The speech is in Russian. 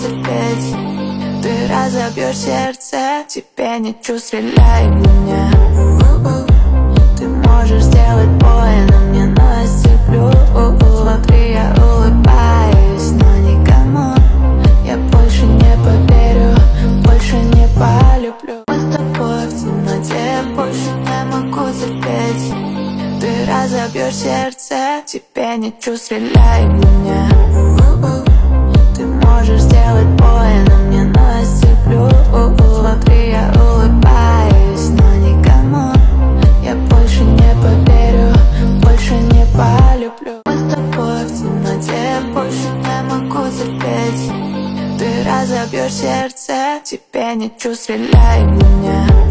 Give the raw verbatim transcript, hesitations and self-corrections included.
терпеть. Ты разобьешь сердце, тебе ничего, стреляй в меня. Ты можешь сделать больно мне, но я стерплю. Смотри, я улыбаюсь, но никому я больше не поверю, больше не полюблю. Мы с тобой в темноте, я больше не могу терпеть. Ты разобьешь сердце, тебе ничего, стреляй в меня. Ты можешь сделать больно мне, но я стерплю. Смотри, я улыбаюсь, но никому я больше не поверю, больше не полюблю. Мы с тобой в темноте, я больше не могу терпеть. Ты разобьешь сердце, тебе ничего, стреляй в меня.